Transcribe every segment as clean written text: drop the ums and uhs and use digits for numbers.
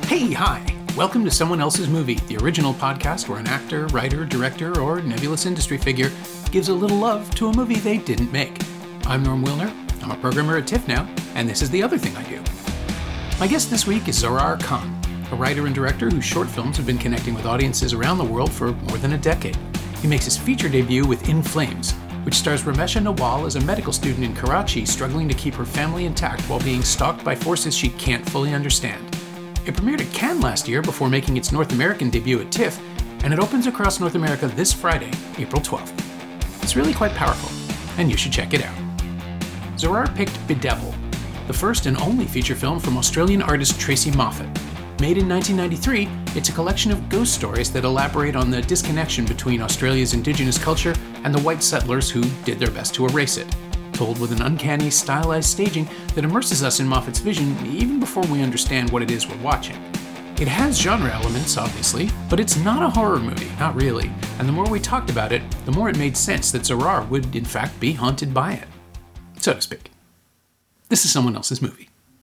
Hey, hi! Welcome to Someone Else's Movie, the original podcast where an actor, writer, director, or nebulous industry figure gives a little love to a movie they didn't make. I'm Norm Wilner, I'm a programmer at TIFF now, and this is the other thing I do. My guest this week is Zohrar Khan, a writer and director whose short films have been connecting with audiences around the world for more than a decade. He makes his feature debut with In Flames, which stars Ramesha Nawal as a medical student in Karachi struggling to keep her family intact while being stalked by forces she can't fully understand. It premiered at Cannes last year before making its North American debut at TIFF, and it opens across North America this Friday, April 12th. It's really quite powerful, and you should check it out. Zohrar picked Bedevil, the first and only feature film from Australian artist Tracey Moffatt. Made in 1993, it's a collection of ghost stories that elaborate on the disconnection between Australia's Indigenous culture and the white settlers who did their best to erase it, told with an uncanny, stylized staging that immerses us in Moffat's vision even before we understand what it is we're watching. It has genre elements, obviously, but it's not a horror movie, not really, and the more we talked about it, the more it made sense that Zohrar would in fact be haunted by it, so to speak. This is Someone Else's Movie.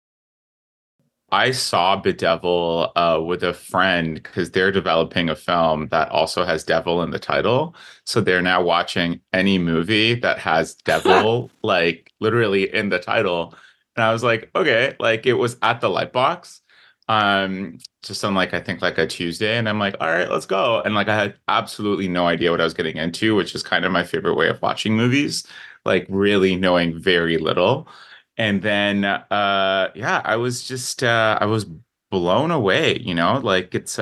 I saw Bedevil with a friend because they're developing a film that also has devil in the title. So they're now watching any movie that has devil, like literally in the title. And I was like, okay, like it was at the Lightbox, just on like, I think like a Tuesday. And I'm like, all right, let's go. And like, I had absolutely no idea what I was getting into, which is kind of my favorite way of watching movies, like really knowing very little. And then, I was just, I was blown away, like it's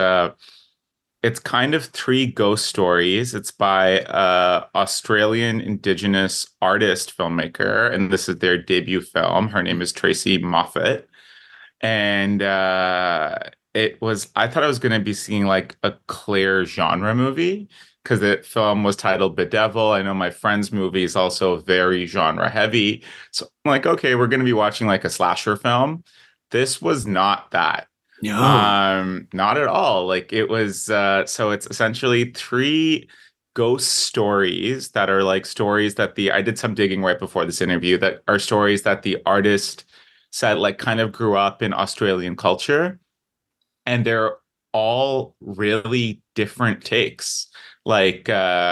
kind of three ghost stories. It's by Australian Indigenous artist filmmaker, and this is their debut film. Her name is Tracey Moffatt. And I thought I was going to be seeing like a clear genre movie, because the film was titled Bedevil. I know my friend's movie is also very genre heavy. So I'm like, okay, we're going to be watching like a slasher film. This was not that. No. Not at all. Like it was, so it's essentially three ghost stories that are like stories that I did some digging right before this interview, that are stories that the artist said like kind of grew up in Australian culture. And they're all really different takes. Like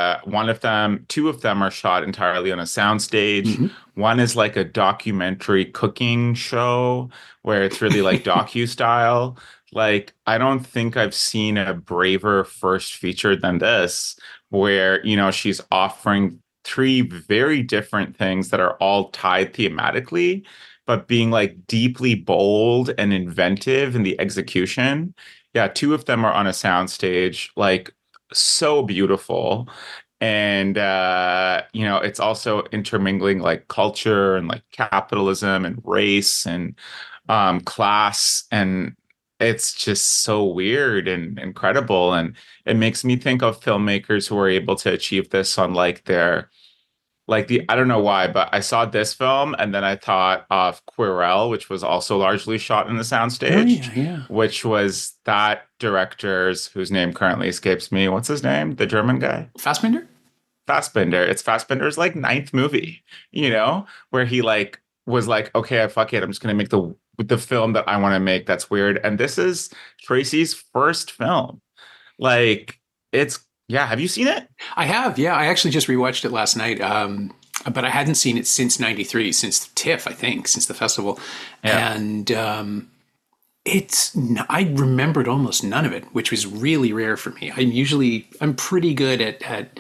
two of them are shot entirely on a soundstage. Mm-hmm. One is like a documentary cooking show where it's really like docu style. Like, I don't think I've seen a braver first feature than this, where, she's offering three very different things that are all tied thematically, but being like deeply bold and inventive in the execution. Yeah, two of them are on a soundstage, like so beautiful. And it's also intermingling like culture and like capitalism and race and class, and it's just so weird and incredible. And it makes me think of filmmakers who are able to achieve this on like their I don't know why, but I saw this film and then I thought of Quirrell, which was also largely shot in the soundstage, which was that director's, whose name currently escapes me. What's his name? The German guy? Fassbinder. It's Fassbinder's like ninth movie, where he like was like, okay, fuck it, I'm just going to make the film that I want to make that's weird. And this is Tracey's first film. Like, have you seen it? I have, yeah. I actually just rewatched it last night, but I hadn't seen it since '93, since TIFF, I think, since the festival. Yeah. And I remembered almost none of it, which was really rare for me. I'm pretty good at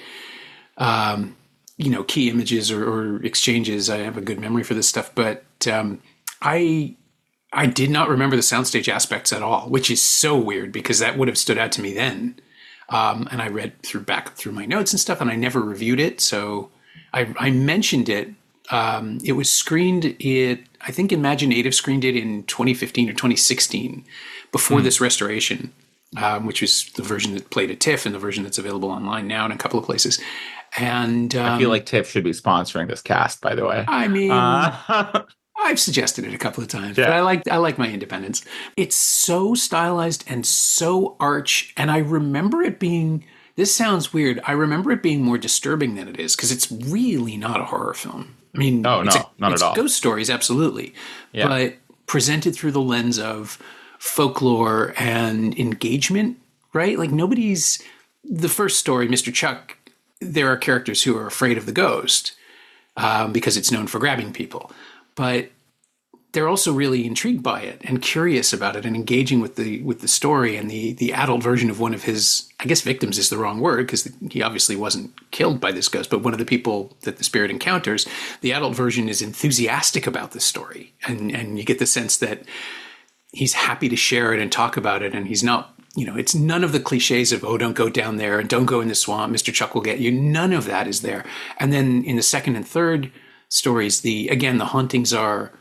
key images or exchanges. I have a good memory for this stuff, but I did not remember the soundstage aspects at all, which is so weird because that would have stood out to me then. And I read back through my notes and stuff, and I never reviewed it. So I mentioned it. It was screened I think Imaginative screened it in 2015 or 2016 before this restoration, which was the version that played at TIFF and the version that's available online now in a couple of places. And I feel like TIFF should be sponsoring this cast, by the way. I mean, I've suggested it a couple of times, but I like my independence. It's so stylized and so arch, and I remember it being, this sounds weird, I remember it being more disturbing than it is, because it's really not a horror film. I mean, not at all. Ghost stories, absolutely, but presented through the lens of folklore and engagement, right? Like the first story, Mr. Chuck, there are characters who are afraid of the ghost because it's known for grabbing people. But they're also really intrigued by it and curious about it and engaging with the story. And the adult version of one of his, I guess victims is the wrong word because he obviously wasn't killed by this ghost, but one of the people that the spirit encounters, the adult version is enthusiastic about the story. And you get the sense that he's happy to share it and talk about it. And he's not, it's none of the cliches of, oh, don't go down there and don't go in the swamp, Mr. Chuck will get you. None of that is there. And then in the second and third stories, the hauntings are,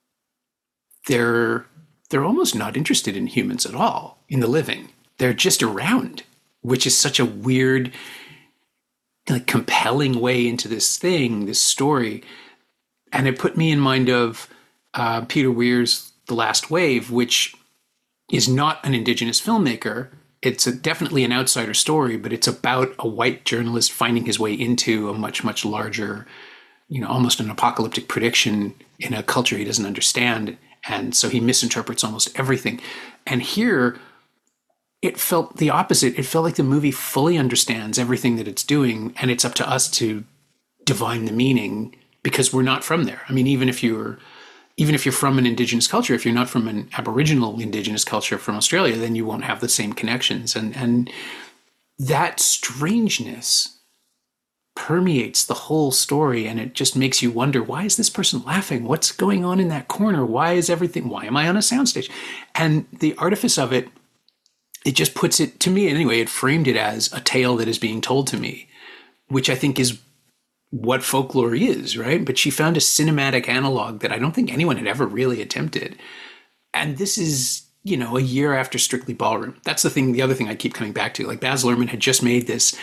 they're almost not interested in humans at all, in the living. They're just around, which is such a weird, like, compelling way into this story. And it put me in mind of Peter Weir's The Last Wave, which is not an Indigenous filmmaker. It's definitely an outsider story, but it's about a white journalist finding his way into a much, much larger, almost an apocalyptic prediction in a culture he doesn't understand. And so he misinterprets almost everything. And here, it felt the opposite. It felt like the movie fully understands everything that it's doing, and it's up to us to divine the meaning because we're not from there. I mean, even if you're from an Indigenous culture, if you're not from an Aboriginal Indigenous culture from Australia, then you won't have the same connections. And that strangeness permeates the whole story, and it just makes you wonder, why is this person laughing? What's going on in that corner? Why am I on a soundstage? And the artifice of it, it just puts it, to me anyway, it framed it as a tale that is being told to me, which I think is what folklore is, right? But she found a cinematic analog that I don't think anyone had ever really attempted. And this is, a year after Strictly Ballroom. That's the other thing I keep coming back to. Like, Baz Luhrmann had just made this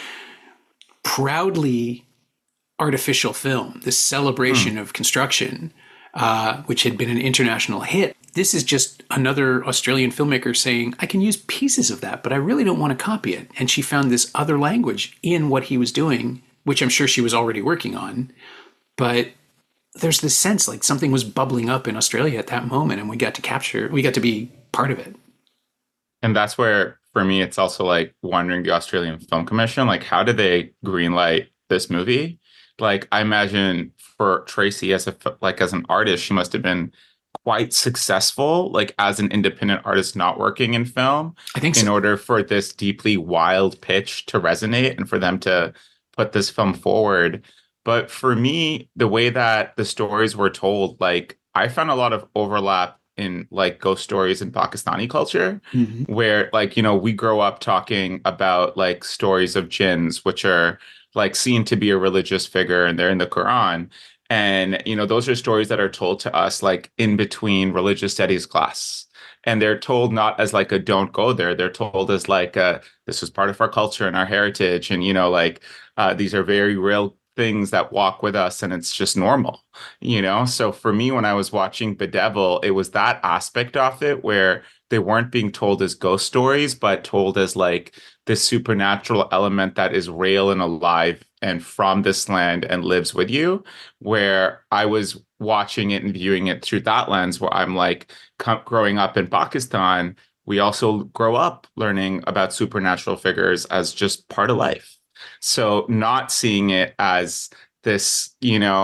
proudly artificial film, this celebration of construction, which had been an international hit. This is just another Australian filmmaker saying, I can use pieces of that, but I really don't want to copy it. And she found this other language in what he was doing, which I'm sure she was already working on. But there's this sense like something was bubbling up in Australia at that moment, and we got to be part of it. And that's where, for me, it's also like wondering the Australian Film Commission, like, how did they greenlight this movie? Like, I imagine for Tracy as an artist, she must have been quite successful, like as an independent artist not working in film. I think so. In order for this deeply wild pitch to resonate and for them to put this film forward. But for me, the way that the stories were told, like, I found a lot of overlap in like ghost stories in Pakistani culture, where like, we grow up talking about like stories of jinns, which are like seen to be a religious figure and they're in the Quran. And, those are stories that are told to us like in between religious studies class. And they're told not as like a don't go there. They're told as like this is part of our culture and our heritage. And, these are very real things that walk with us, and it's just normal, So for me, when I was watching Bedevil, it was that aspect of it where they weren't being told as ghost stories, but told as like this supernatural element that is real and alive and from this land and lives with you, where I was watching it and viewing it through that lens, where I'm like, growing up in Pakistan, we also grow up learning about supernatural figures as just part of life. So not seeing it as this,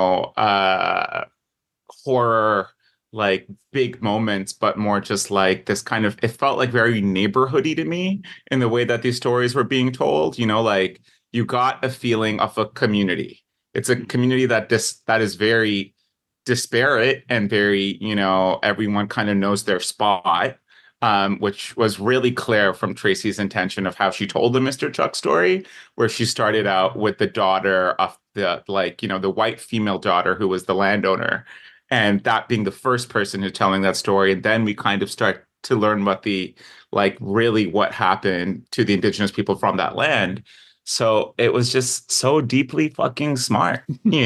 horror, like big moments, but more just like this kind of, it felt like very neighborhoody to me in the way that these stories were being told, like you got a feeling of a community. It's a community that is very disparate and very, everyone kind of knows their spot. Which was really clear from Tracy's intention of how she told the Mr. Chuck story, where she started out with the daughter of the, the white female daughter who was the landowner, and that being the first person who's telling that story. And then we kind of start to learn what really what happened to the indigenous people from that land. So it was just so deeply fucking smart,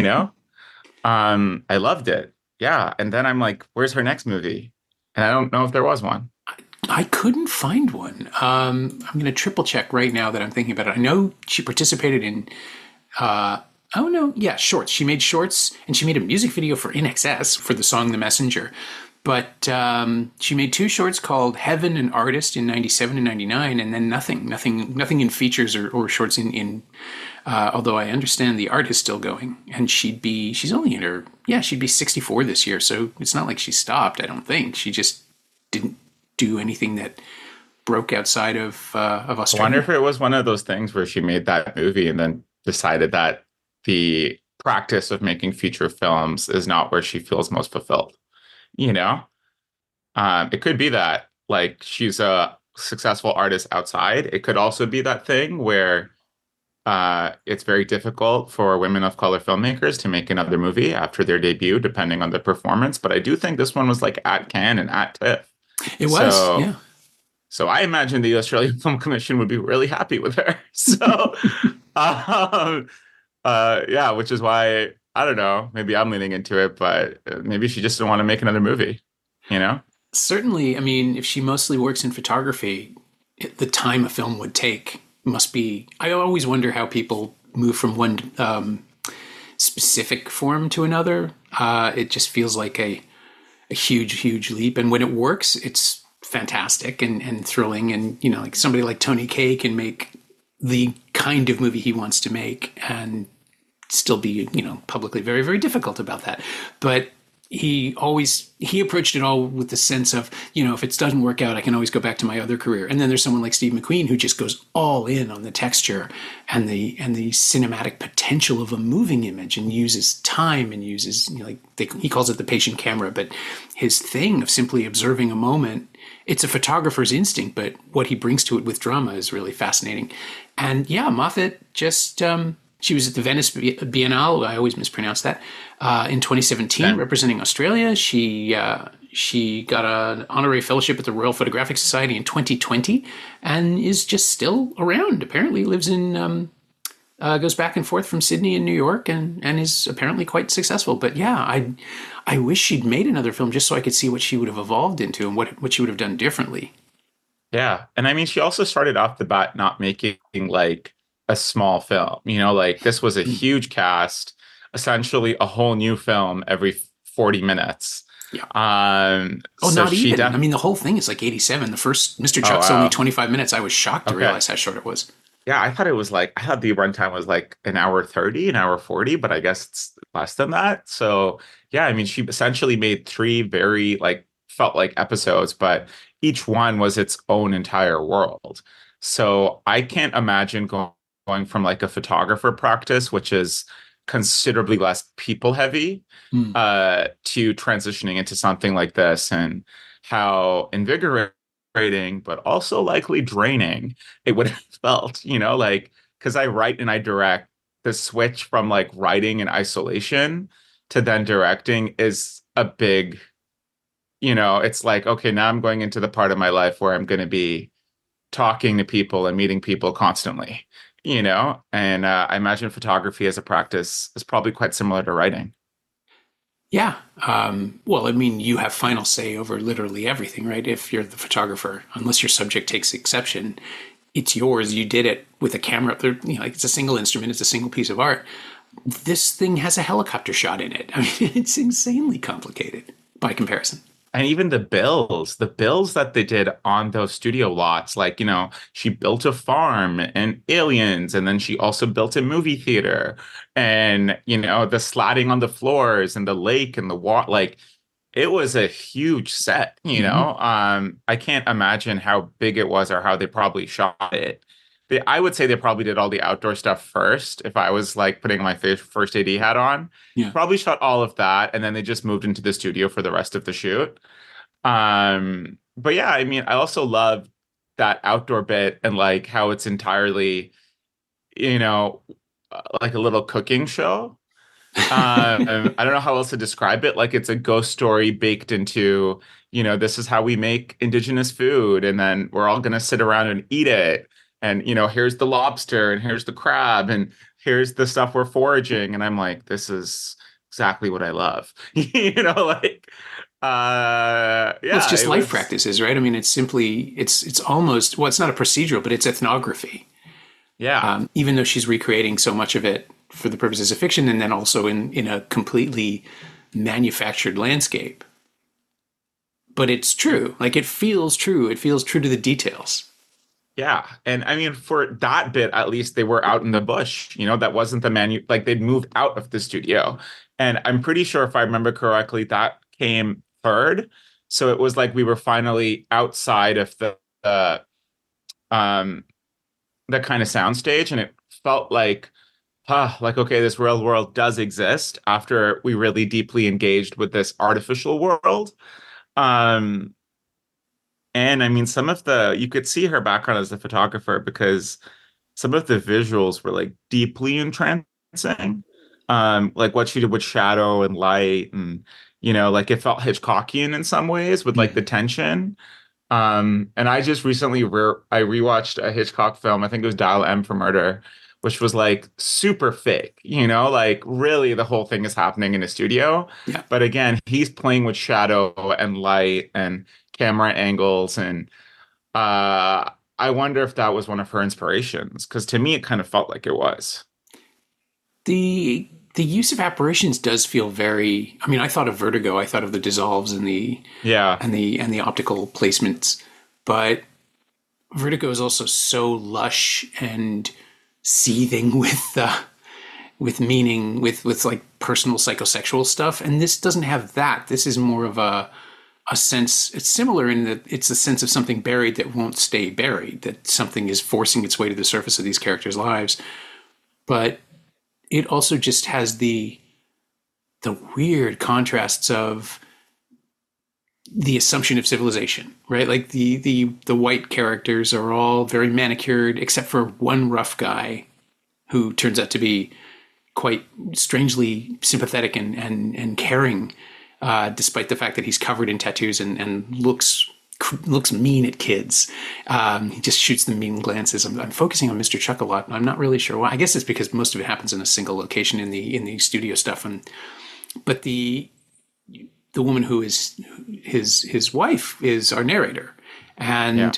I loved it. Yeah. And then I'm like, where's her next movie? And I don't know if there was one. I couldn't find one. I'm going to triple check right now that I'm thinking about it. I know she participated in, shorts. She made shorts, and she made a music video for INXS for the song The Messenger. But she made two shorts called Heaven and Artist in 97 and 99, and then nothing in features or shorts in although I understand the art is still going. And she's only she'd be 64 this year. So it's not like she stopped, I don't think. She just didn't do anything that broke outside of Australia. I wonder if it was one of those things where she made that movie and then decided that the practice of making feature films is not where she feels most fulfilled. It could be that, like, she's a successful artist outside. It could also be that thing where it's very difficult for women of color filmmakers to make another movie after their debut, depending on the performance. But I do think this one was like at Cannes and at TIFF. It was, yeah. So I imagine the Australian Film Commission would be really happy with her. So, which is why, I don't know, maybe I'm leaning into it, but maybe she just didn't want to make another movie, Certainly, I mean, if she mostly works in photography, the time a film would take must be... I always wonder how people move from one specific form to another. It just feels like a huge leap. And when it works, it's fantastic and thrilling. And, like somebody like Tony Kaye can make the kind of movie he wants to make and still be, publicly very, very difficult about that. But he approached it all with the sense of, if it doesn't work out, I can always go back to my other career. And then there's someone like Steve McQueen who just goes all in on the texture and the cinematic potential of a moving image and uses time and uses, he calls it the patient camera, but his thing of simply observing a moment, it's a photographer's instinct, but what he brings to it with drama is really fascinating. And yeah, Moffat just... she was at the Venice Biennale, I always mispronounce that, in 2017, representing Australia. She got an honorary fellowship at the Royal Photographic Society in 2020 and is just still around. Apparently lives in, goes back and forth from Sydney and New York and is apparently quite successful. But yeah, I wish she'd made another film just so I could see what she would have evolved into and what she would have done differently. Yeah. And I mean, she also started off the bat not making like a small film, like this was a huge cast, essentially a whole new film every 40 minutes. Yeah. So not even. I mean, the whole thing is like 87. The first Mr. Chuck's only 25 minutes. I was shocked to realize how short it was. Yeah, I thought the runtime was like an hour 30, an hour 40, but I guess it's less than that. So yeah, I mean, she essentially made three very felt like episodes, but each one was its own entire world. So I can't imagine going from like a photographer practice, which is considerably less people heavy, to transitioning into something like this, and how invigorating, but also likely draining it would have felt, because I write and I direct. The switch from like writing in isolation to then directing is a big, it's like, okay, now I'm going into the part of my life where I'm going to be talking to people and meeting people constantly. And I imagine photography as a practice is probably quite similar to writing. Yeah. Well, I mean, you have final say over literally everything, right? If you're the photographer, unless your subject takes exception, it's yours. You did it with a camera. It's a single instrument. It's a single piece of art. This thing has a helicopter shot in it. I mean, it's insanely complicated by comparison. And even the bills that they did on those studio lots, she built a farm and Aliens, and then she also built a movie theater, and, the slatting on the floors and the lake and the water, it was a huge set, I can't imagine how big it was or how they probably shot it. I would say they probably did all the outdoor stuff first. If I was putting my first AD hat on, probably shot all of that. And then they just moved into the studio for the rest of the shoot. But yeah, I mean, I also love that outdoor bit and how it's entirely, like a little cooking show. I don't know how else to describe it. It's a ghost story baked into, this is how we make indigenous food. And then we're all going to sit around and eat it. And, here's the lobster and here's the crab and here's the stuff we're foraging. And I'm like, this is exactly what I love. Well, it's just life practices, right? I mean, it's simply, it's almost, well, it's not a procedural, but it's ethnography. Yeah. Even though she's recreating so much of it for the purposes of fiction and then also in a completely manufactured landscape. but it's true. Like, it feels true. It feels true to the details. Yeah. And I mean, for that bit, at least they were out in the bush. That wasn't like they'd moved out of the studio. And I'm pretty sure, if I remember correctly, that came third. So it was like we were finally outside of um, the kind of soundstage. And it felt like, okay, this real world does exist after we really deeply engaged with this artificial world. Um, and I mean, you could see her background as a photographer because some of the visuals were like deeply entrancing. Like what she did with shadow and light, and like it felt Hitchcockian in some ways with like the tension. And I just recently I rewatched a Hitchcock film. I think it was Dial M for Murder, which was like super fake, like really the whole thing is happening in a studio. Yeah. But again, he's playing with shadow and light and camera angles. And I wonder if that was one of her inspirations, because to me, it kind of felt like it was. The use of apparitions does feel very. I mean, I thought of Vertigo. I thought of the dissolves and the optical placements, but Vertigo is also so lush and seething with meaning, with like personal psychosexual stuff, and this doesn't have that. This is more of a sense. It's similar in that it's a sense of something buried that won't stay buried, that something is forcing its way to the surface of these characters' lives, but it also just has the weird contrasts of the assumption of civilization, right? Like the white characters are all very manicured, except for one rough guy who turns out to be quite strangely sympathetic and caring, despite the fact that he's covered in tattoos and looks mean at kids. He just shoots them mean glances. I'm focusing on Mr. Chuck a lot, and I'm not really sure why. I guess it's because most of it happens in a single location in the studio stuff. But the woman who is his wife is our narrator, and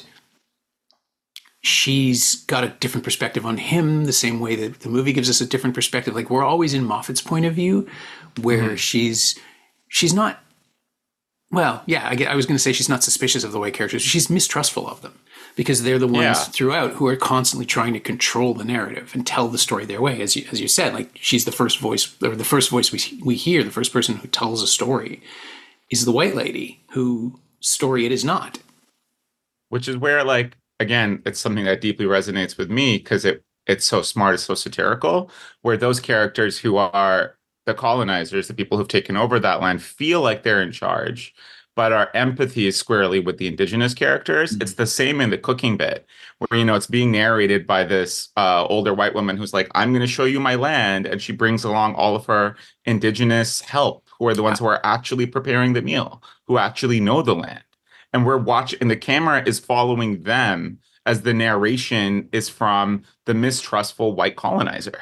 she's got a different perspective on him, the same way that the movie gives us a different perspective. Like, we're always in Moffat's point of view, where she's not. Well, yeah, I was going to say she's not suspicious of the white characters. She's mistrustful of them because they're the ones throughout who are constantly trying to control the narrative and tell the story their way. As you said, like, she's the first voice, or the first voice we hear, the first person who tells a story is the white lady whose story it is not. Which is where, like, again, it's something that deeply resonates with me because it's so smart, it's so satirical, where those characters who are the colonizers, the people who've taken over that land, feel like they're in charge, but our empathy is squarely with the indigenous characters. Mm-hmm. It's the same in the cooking bit, where, it's being narrated by this older white woman who's like, I'm going to show you my land. And she brings along all of her indigenous help, who are the ones who are actually preparing the meal, who actually know the land. And we're watching, and the camera is following them as the narration is from the mistrustful white colonizer,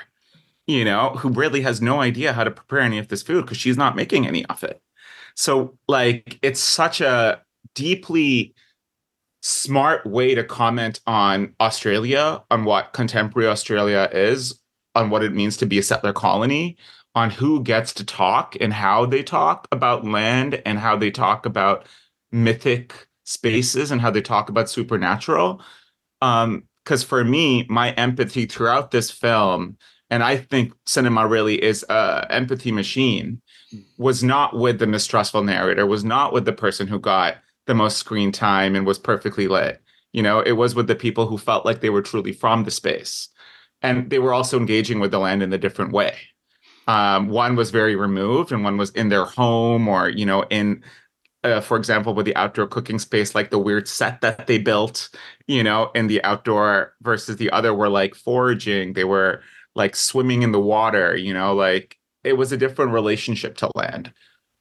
who really has no idea how to prepare any of this food because she's not making any of it. So, like, it's such a deeply smart way to comment on Australia, on what contemporary Australia is, on what it means to be a settler colony, on who gets to talk and how they talk about land and how they talk about mythic spaces and how they talk about supernatural. Because for me, my empathy throughout this film, and I think cinema really is an empathy machine, was not with the mistrustful narrator, was not with the person who got the most screen time and was perfectly lit. It was with the people who felt like they were truly from the space. And they were also engaging with the land in a different way. One was very removed and one was in their home or, in, for example, with the outdoor cooking space, like the weird set that they built, in the outdoor, versus the other were like foraging. They were like swimming in the water, like it was a different relationship to land.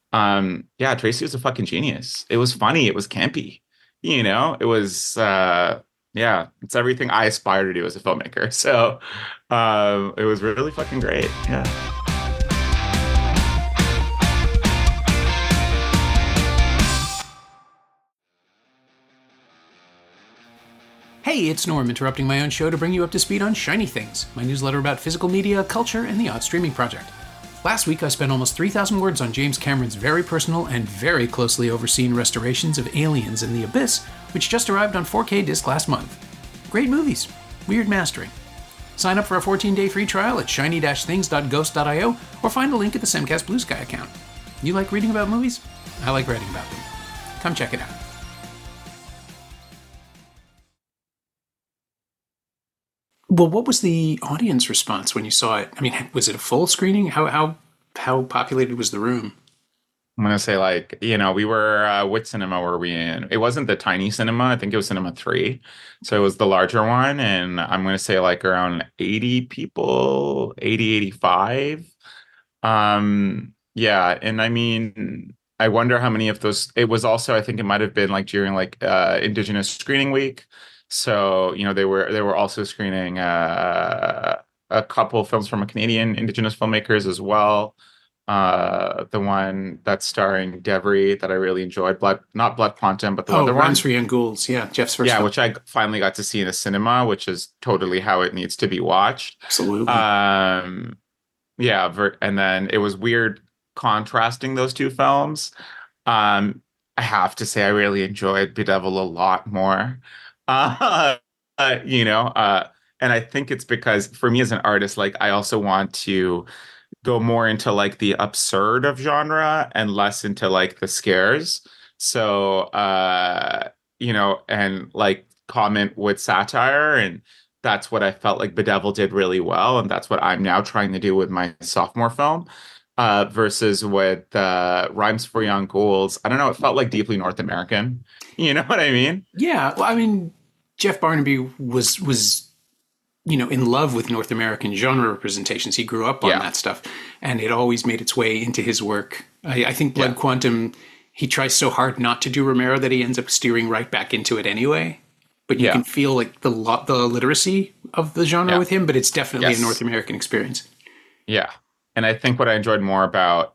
Tracy was a fucking genius. It was funny. It was campy, it was, it's everything I aspire to do as a filmmaker. So it was really fucking great. Yeah. Hey, it's Norm, interrupting my own show to bring you up to speed on Shiny Things, my newsletter about physical media, culture, and the Odd Streaming Project. Last week, I spent almost 3,000 words on James Cameron's very personal and very closely overseen restorations of Aliens and the Abyss, which just arrived on 4K disc last month. Great movies, weird mastering. Sign up for a 14-day free trial at shiny-things.ghost.io or find a link at the Semcast Blue Sky account. You like reading about movies? I like writing about them. Come check it out. Well, what was the audience response when you saw it? I mean, was it a full screening? How populated was the room? I'm gonna say we were what cinema were we in? It wasn't the tiny cinema. I think it was Cinema 3. So it was the larger one. And I'm gonna say around 80 people, 80, 85. Yeah. And I mean, I wonder how many of those it was also, I think it might have been during Indigenous Screening Week. So, they were also screening a couple films from a Canadian Indigenous filmmakers as well. The one that's starring Devery that I really enjoyed, not Blood Quantum, but the other one. Rhymes for Young Ghouls, yeah, Jeff's first film. Which I finally got to see in a cinema, which is totally how it needs to be watched. Absolutely. And then it was weird contrasting those two films. I have to say I really enjoyed Bedevil a lot more. And I think it's because for me as an artist, I also want to go more into the absurd of genre and less into the scares. So, and comment with satire. And that's what I felt like Bedevil did really well. And that's what I'm now trying to do with my sophomore film. Versus with Rhymes for Young Ghouls. I don't know, it felt deeply North American. You know what I mean? Yeah. Well, I mean, Jeff Barnaby was in love with North American genre representations. He grew up on that stuff, and it always made its way into his work. I think Blood Quantum, he tries so hard not to do Romero that he ends up steering right back into it anyway. But you can feel the literacy of the genre with him, but it's definitely a North American experience. Yeah. And I think what I enjoyed more about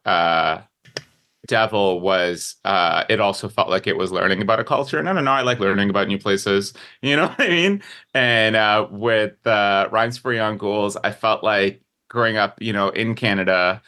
Devil was it also felt like it was learning about a culture. And I don't know, I like learning about new places. You know what I mean? And with Rhymes for Young Ghouls, I felt like growing up, in Canada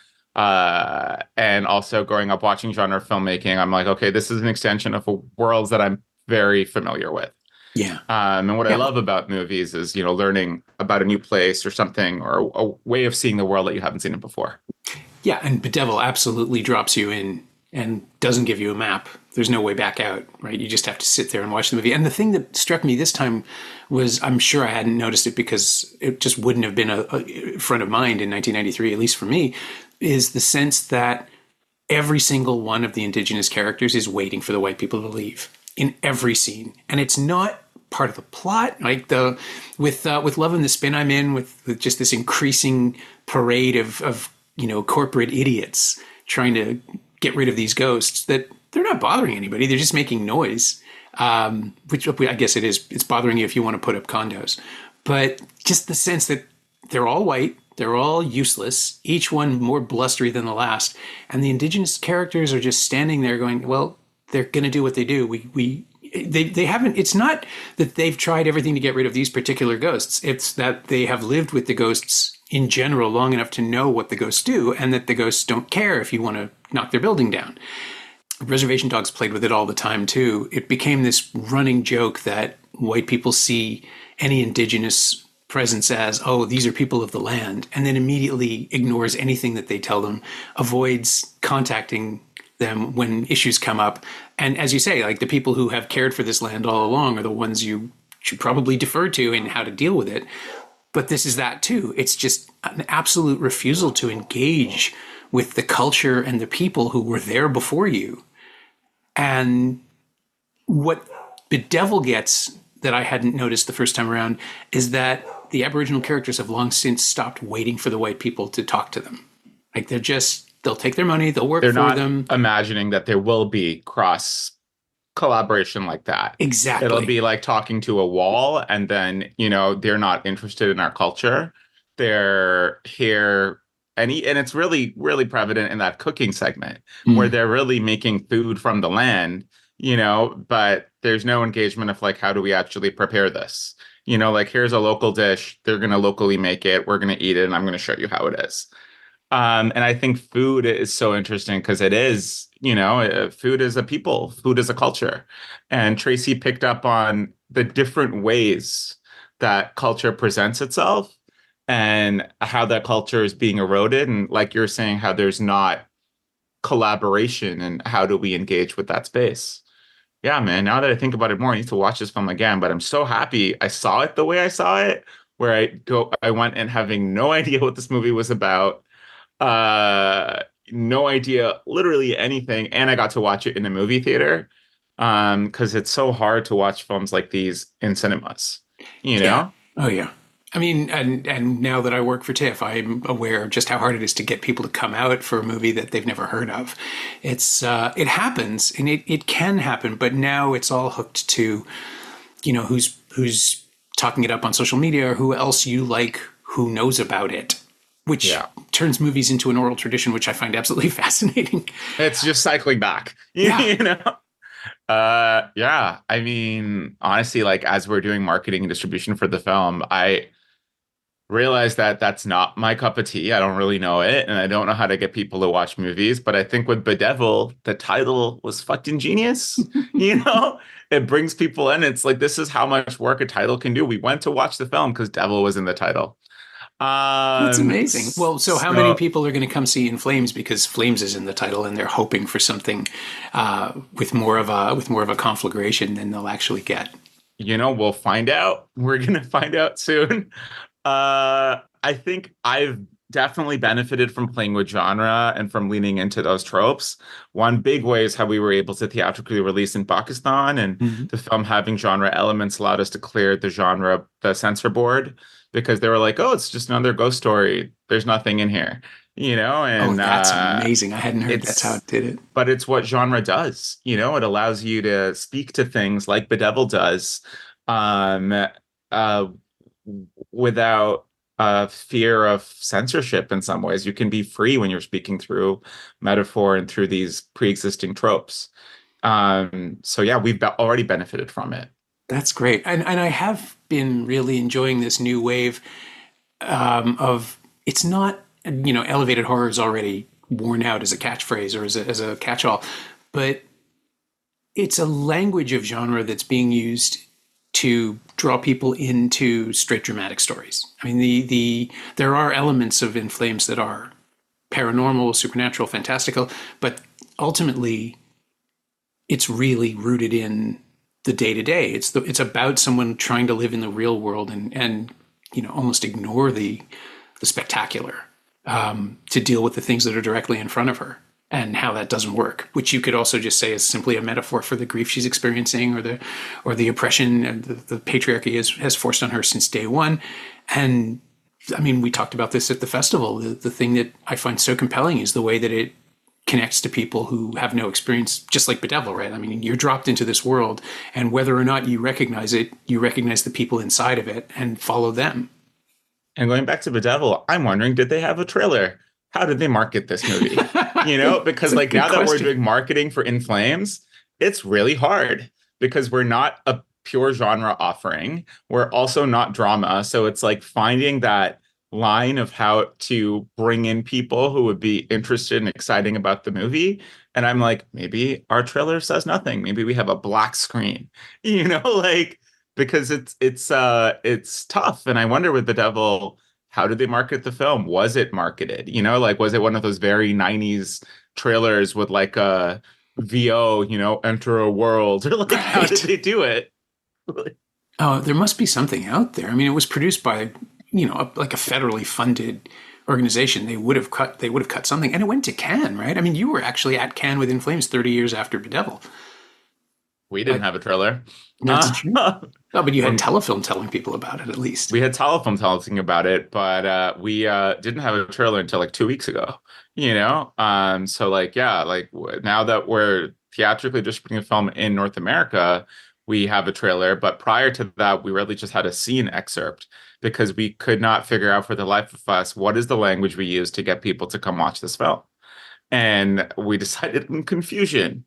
and also growing up watching genre filmmaking, I'm like, okay, this is an extension of worlds that I'm very familiar with. Yeah. And what I love about movies is, learning about a new place or something or a way of seeing the world that you haven't seen it before. Yeah, and Bedevil absolutely drops you in and doesn't give you a map. There's no way back out, right? You just have to sit there and watch the movie. And the thing that struck me this time was, I'm sure I hadn't noticed it because it just wouldn't have been a front of mind in 1993, at least for me, is the sense that every single one of the Indigenous characters is waiting for the white people to leave in every scene. And it's not part of the plot, with Love and the Spin I'm in, with just this increasing parade of corporate idiots trying to get rid of these ghosts, that they're not bothering anybody. They're just making noise, which I guess it is. It's bothering you if you want to put up condos. But just the sense that they're all white, they're all useless, each one more blustery than the last. And the Indigenous characters are just standing there going, well, they're going to do what they do. They haven't, it's not that they've tried everything to get rid of these particular ghosts. It's that they have lived with the ghosts in general long enough to know what the ghosts do, and that the ghosts don't care if you want to knock their building down. Reservation Dogs played with it all the time too. It became this running joke that white people see any Indigenous presence as, oh, these are people of the land, and then immediately ignores anything that they tell them, avoids contacting them when issues come up. And as you say, the people who have cared for this land all along are the ones you should probably defer to in how to deal with it. But this is that too. It's just an absolute refusal to engage with the culture and the people who were there before you. And what Bedevil gets that I hadn't noticed the first time around is that the Aboriginal characters have long since stopped waiting for the white people to talk to them. They'll take their money, they'll work for them. They're not imagining that there will be cross collaboration like that. Exactly. It'll be like talking to a wall, and then, they're not interested in our culture. They're here. And it's really, really prevalent in that cooking segment where they're really making food from the land, but there's no engagement of how do we actually prepare this? Here's a local dish. They're going to locally make it. We're going to eat it, and I'm going to show you how it is. And I think food is so interesting because it is, food is a people, food is a culture. And Tracy picked up on the different ways that culture presents itself and how that culture is being eroded. And like you're saying, how there's not collaboration and how do we engage with that space? Yeah, man. Now that I think about it more, I need to watch this film again. But I'm so happy I saw it the way I saw it, where I went in having no idea what this movie was about, no idea literally anything, and I got to watch it in a movie theater, because it's so hard to watch films like these in cinemas, you Yeah. know? Oh, yeah. I mean, and now that I work for TIFF, I'm aware of just how hard it is to get people to come out for a movie that they've never heard of. It happens, and it can happen, but now it's all hooked to, who's talking it up on social media or who else you like who knows about it, which Yeah. turns movies into an oral tradition, which I find absolutely fascinating. It's just cycling back, Yeah. you know? Yeah. I mean, honestly, like as we're doing marketing and distribution for the film, I realized that that's not my cup of tea. I don't really know it, and I don't know how to get people to watch movies. But I think with Bedevil, the title was fucking genius. You know, it brings people in. It's like this is how much work a title can do. We went to watch the film because Devil was in the title. That's amazing. Well, so how many So people are going to come see In Flames because Flames is in the title, and they're hoping for something with more of a conflagration than they'll actually get. we'll find out. We're gonna find out soon. I think I've definitely benefited from playing with genre and from leaning into those tropes. One big way is how we were able to theatrically release in Pakistan, and Mhm. the film having genre elements allowed us to clear the censor board, because they were like, "Oh, it's just another ghost story. There's nothing in here," Oh, and that's amazing! I hadn't heard that's how it's it did it. but it's what genre does. It allows you to speak to things like Bedevil does, um, uh, without fear of censorship. In some ways, you can be free when you're speaking through metaphor and through these pre-existing tropes. So yeah, already benefited from it. That's great, and I have been really enjoying this new wave of it's not elevated horror is already worn out as a catchphrase or as a catch-all, but it's a language of genre that's being used to draw people into straight dramatic stories. I mean, there are elements of In Flames that are paranormal, supernatural, fantastical, but ultimately, it's really rooted in the day to day. It's about someone trying to live in the real world and almost ignore the spectacular to deal with the things that are directly in front of her, and how that doesn't work, which you could also just say is simply a metaphor for the grief she's experiencing or the oppression and the patriarchy has forced on her since day one. And I mean, we talked about this at the festival. The thing that I find so compelling is the way that it connects to people who have no experience, just like Bedevil, right? I mean, you're dropped into this world, and whether or not you recognize it, you recognize the people inside of it and follow them. And going back to Bedevil, I'm wondering, did they have a trailer? How did they market this movie? Because It's a like good now that we're question. doing marketing for In Flames, it's really hard because we're not a pure genre offering. We're also not drama. So it's like finding that line of how to bring in people who would be interested and exciting about the movie. And I'm like, maybe our trailer says nothing. Maybe we have a black screen, like because it's tough. And I wonder with The Devil, how did they market the film? Was it marketed? Like was it one of those very 90s trailers with like a VO, enter a world? Or like how did Right. they do it? Oh, there must be something out there. I mean, it was produced by, like a federally funded organization. They would have cut something, and it went to Cannes, right? I mean, you were actually at Cannes with In Flames 30 years after Bedevil. We didn't have a trailer. That's true. Oh, but you had Or telefilm telling people about it at least. we had Telefilm telling about it, but we didn't have a trailer until like 2 weeks ago. So like yeah, like now that we're theatrically distributing a film in North America, we have a trailer. But prior to that, we really just had a scene excerpt because we could not figure out for the life of us what is the language we use to get people to come watch this film. And we decided in confusion.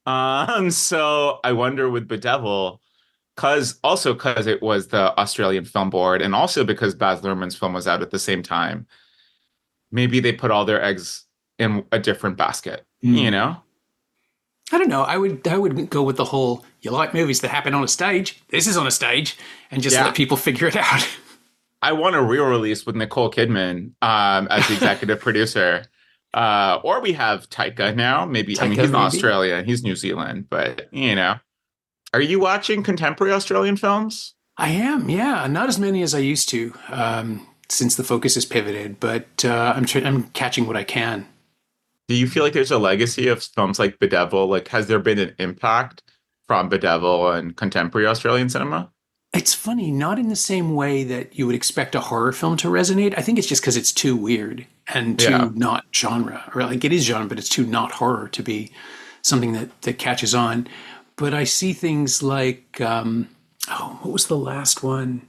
So I wonder with Bedevil, because it was the Australian Film Board, and also because Baz Luhrmann's film was out at the same time, maybe they put all their eggs in a different basket, you Mm. know? I don't know. I would go with the whole you like movies that happen on a stage. This is on a stage, and just Yeah. let people figure it out. I want a re-release with Nicole Kidman as the executive producer. Or we have Taika now. Maybe, I mean, Taika, he's not maybe. Australian, he's New Zealand, but you know. Are you watching contemporary Australian films? I am, yeah, not as many as I used to, since the focus has pivoted. But I'm catching what I can. Do you feel like there's a legacy of films like Bedevil? Like, has there been an impact from Bedevil and contemporary Australian cinema? It's funny, not in the same way that you would expect a horror film to resonate. I think it's just because it's too weird and Yeah. too not genre, or like it is genre, but it's too not horror to be something that catches on. But I see things like, oh, what was the last one?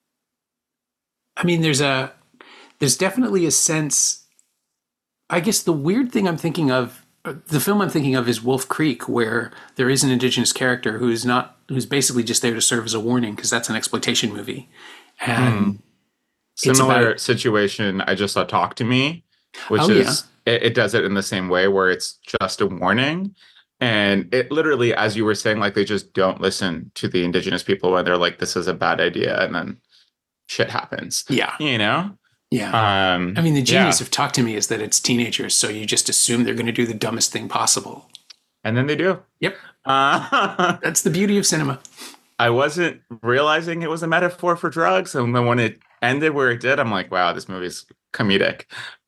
I mean, there's definitely a sense. I guess the weird thing I'm thinking of, the film I'm thinking of is Wolf Creek, where there is an indigenous character who's basically just there to serve as a warning because that's an exploitation movie, Hmm. and it's Similar about situation. I just saw Talk to Me, which oh yeah, is it does it in the same way where it's just a warning. And it literally, as you were saying, like they just don't listen to the indigenous people when they're like, this is a bad idea, and then shit happens. yeah, You know? yeah. I mean, the Yeah. genius of Talk to Me is that it's teenagers, so you just assume they're going to do the dumbest thing possible. And then they do. Yep, Uh, that's the beauty of cinema. I wasn't realizing it was a metaphor for drugs. And then when it ended where it did, I'm like, wow, this movie's comedic.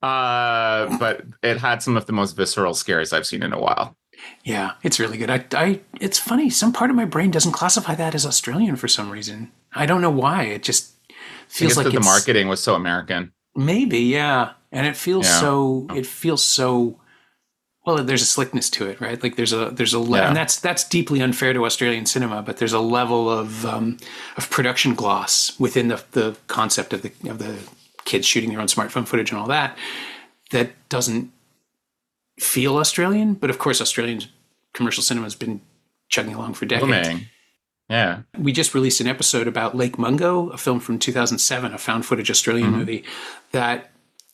But it had some of the most visceral scares I've seen in a while. Yeah, it's really good. It's funny. Some part of my brain doesn't classify that as Australian for some reason. I don't know why. It just I feels guess like that the it's marketing was so American. maybe, yeah. And it feels Yeah. so. It feels so. Well, there's a slickness to it, right? Like Yeah. and that's deeply unfair to Australian cinema. But there's a level of production gloss within the concept of the kids shooting their own smartphone footage and all that that doesn't feel Australian. But of course, Australian commercial cinema has been chugging along for decades. Booming. Yeah. We just released an episode about Lake Mungo, a film from 2007, a found footage Australian Mhm. movie that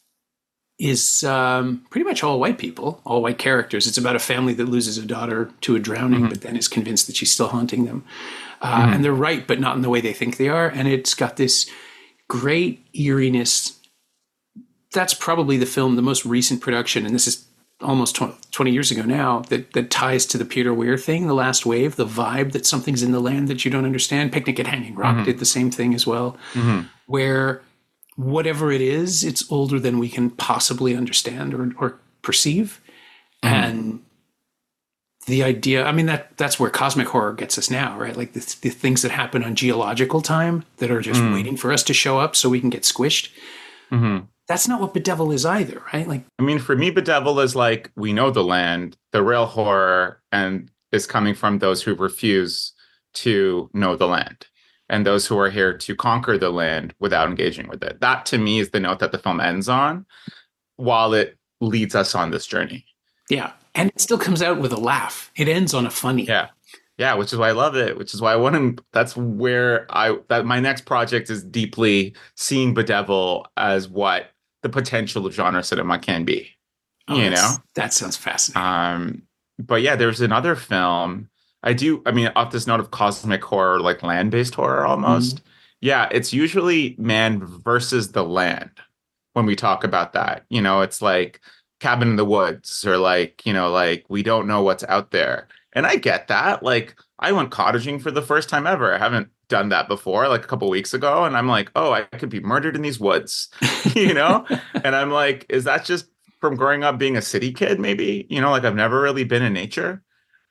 is pretty much all white people, all white characters. It's about a family that loses a daughter to a drowning, but then is convinced that she's still haunting them. And they're right, but not in the way they think they are. And it's got this great eeriness. That's probably the most recent production, and this is almost 20 years ago now, that ties to the Peter Weir thing, The Last Wave, the vibe that something's in the land that you don't understand. Picnic at Hanging Rock did the same thing as well, where whatever it is, it's older than we can possibly understand or perceive. And the idea, I mean, that's where cosmic horror gets us now, right? Like the things that happen on geological time that are just waiting for us to show up so we can get squished. Mhm. That's not what Bedevil is either, right? Like, I mean, for me, Bedevil is like, we know the land, the real horror, and is coming from those who refuse to know the land and those who are here to conquer the land without engaging with it. That to me is the note that the film ends on while it leads us on this journey. yeah. And it still comes out with a laugh. It ends on a funny. Yeah. Yeah, which is why I love it, which is why I want to, that's where that my next project is deeply seeing Bedevil as what the potential of genre cinema can be, Oh, you know? that sounds fascinating. But yeah, there's another film. I mean, off this note of cosmic horror, like land-based horror almost. Yeah, it's usually man versus the land when we talk about that. You know, it's like Cabin in the Woods or like, you know, like we don't know what's out there. And I get that. Like I went cottaging for the first time ever. I haven't done that before, like a couple weeks ago. And I'm like, oh, I could be murdered in these woods, you know? And I'm like, is that just from growing up being a city kid, maybe? You know, like I've never really been in nature.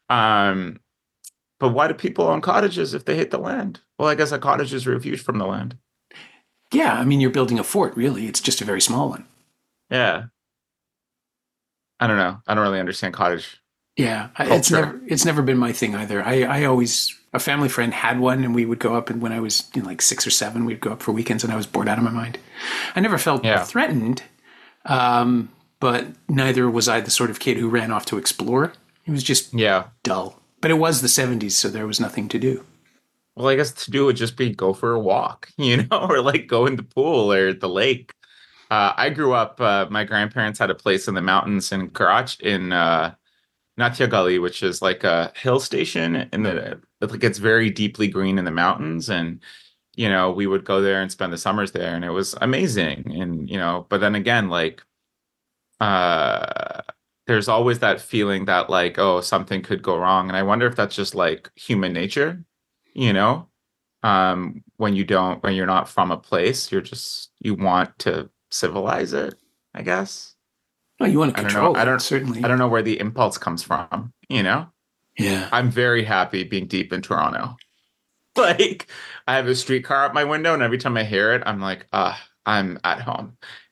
But why do people own cottages if they hate the land? Well, I guess a cottage is refuge from the land. Yeah, I mean, you're building a fort, really. It's just a very small one. Yeah. I don't know. I don't really understand cottage. Yeah, Culture. it's never been my thing either. I always a family friend had one, and we would go up. And when I was like 6 or 7, we'd go up for weekends, and I was bored out of my mind. I never felt Yeah. threatened, but neither was I the sort of kid who ran off to explore. It was just Yeah. dull. But it was the 70s, so there was nothing to do. Well, I guess to do would just be go for a walk, you know, or like go in the pool or the lake. I grew up, my grandparents had a place in the mountains in Karach in Natia Gully, which is like a hill station in the like it's very deeply green in the mountains. And, we would go there and spend the summers there and it was amazing. And, but then again, like uh there's always that feeling that like, oh, something could go wrong. And I wonder if that's just like human nature, you know? When you're not from a place, you want to civilize it, I guess. No, you want to I don't know. control it, certainly. I don't know where the impulse comes from, Yeah. I'm very happy being deep in Toronto. Like I have a streetcar out my window and every time I hear it, I'm like, I'm at home,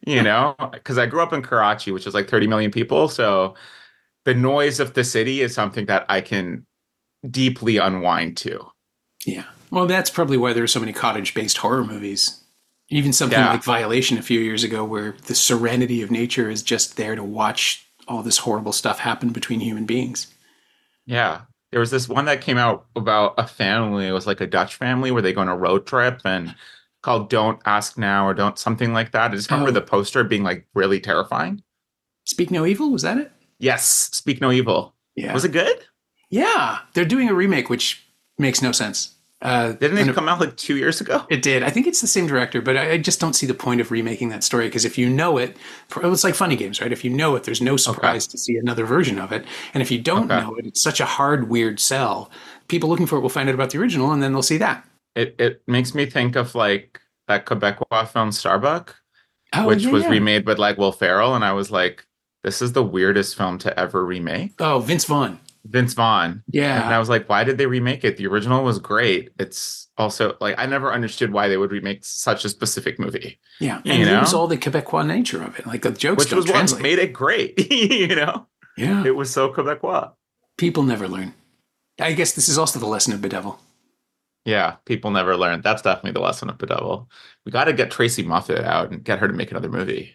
because I grew up in Karachi, which is like 30 million people. So the noise of the city is something that I can deeply unwind to. Yeah. Well, that's probably why there are so many cottage-based horror movies. Even something Yeah. like Violation a few years ago, where the serenity of nature is just there to watch all this horrible stuff happen between human beings. Yeah. There was this one that came out about a family. It was like a Dutch family where they go on a road trip and called Don't Ask Now or Don't something like that. I just remember the poster being like really terrifying. Speak No Evil, was that it? Yes. Speak No Evil. Yeah. Was it good? Yeah. They're doing a remake, which makes no sense. Didn't it come out like 2 years ago? It did. I think it's the same director, but I just don't see the point of remaking that story because if you know it, it's like Funny Games, right? If you know it, there's no surprise to see another version of it. And if you don't know it, it's such a hard, weird sell. People looking for it will find out about the original and then they'll see that. It makes me think of like that Quebecois film Starbuck, Oh, which was yeah. remade with like Will Ferrell. And I was like, this is the weirdest film to ever remake. Oh, Vince Vaughn. Vince Vaughn. Yeah. And I was like, why did they remake it? The original was great. It's also like, I never understood why they would remake such a specific movie. Yeah. And lose all the Quebecois nature of it. Like the jokes Which don't was translate. what made it great. Yeah. It was so Quebecois. People never learn. I guess this is also the lesson of Bedevil. Yeah, people never learn. That's definitely the lesson of Bedevil. We got to get Tracy Moffat out and get her to make another movie.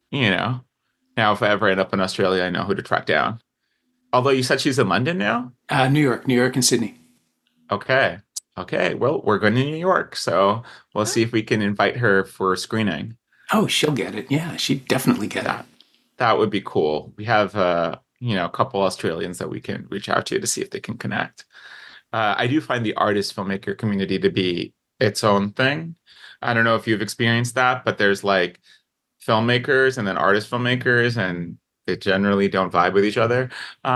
Now if I ever end up in Australia, I know who to track down. Although you said she's in London now? New York and Sydney. Okay. Well, we're going to New York, so we'll see if we can invite her for a screening. Oh, she'll get it. Yeah, she'd definitely get it. That would be cool. We have, a couple Australians that we can reach out to see if they can connect. I do find the artist filmmaker community to be its own thing. I don't know if you've experienced that, but there's like filmmakers and then artist filmmakers, and they generally don't vibe with each other. But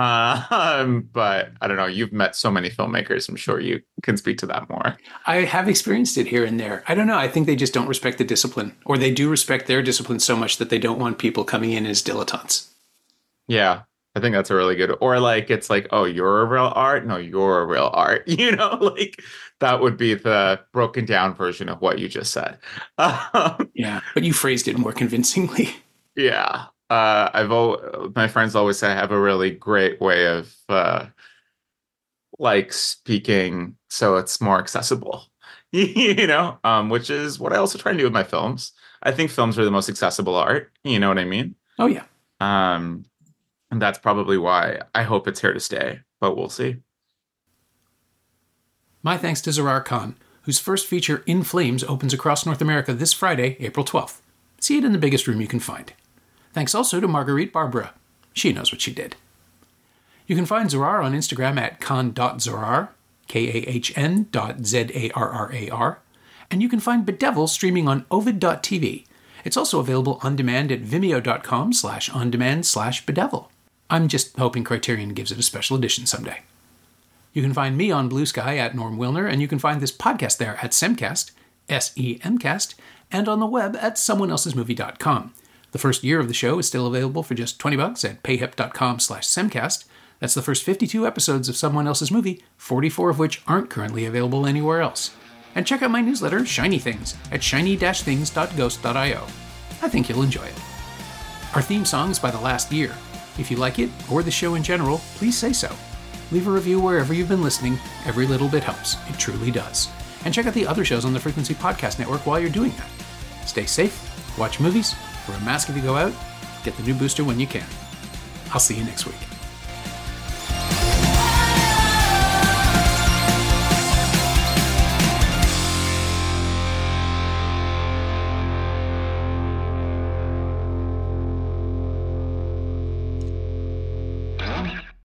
I don't know. You've met so many filmmakers. I'm sure you can speak to that more. I have experienced it here and there. I don't know. I think they just don't respect the discipline, or they do respect their discipline so much that they don't want people coming in as dilettantes. Yeah, I think that's a really good. Or like, it's like, oh, you're a real art? No, you're a real art. Like that would be the broken down version of what you just said. Yeah, but you phrased it more convincingly. Yeah. My friends always say I have a really great way of like speaking so it's more accessible, which is what I also try and do with my films. I think films are the most accessible art. You know what I mean? Oh, yeah. And that's probably why I hope it's here to stay, but we'll see. My thanks to Zarar Khan, whose first feature, In Flames, opens across North America this Friday, April 12th. See it in the biggest room you can find. Thanks also to Marguerite Barbara. She knows what she did. You can find Zarar on Instagram at khan.zarar, KAHN.ZARRAR, and you can find Bedevil streaming on ovid.tv. It's also available on demand at vimeo.com/ondemand/bedevil. I'm just hoping Criterion gives it a special edition someday. You can find me on Blue Sky at Norm Wilner, and you can find this podcast there at Semcast, SEMcast, and on the web at someoneelsesmovie.com. The first year of the show is still available for just $20 at payhip.com/semcast. That's the first 52 episodes of Someone Else's Movie, 44 of which aren't currently available anywhere else. And check out my newsletter, Shiny Things, at shiny-things.ghost.io. I think you'll enjoy it. Our theme song is by The Last Year. If you like it, or the show in general, please say so. Leave a review wherever you've been listening. Every little bit helps. It truly does. And check out the other shows on the Frequency Podcast Network while you're doing that. Stay safe, watch movies, wear a mask if you go out, get the new booster when you can. I'll see you next week.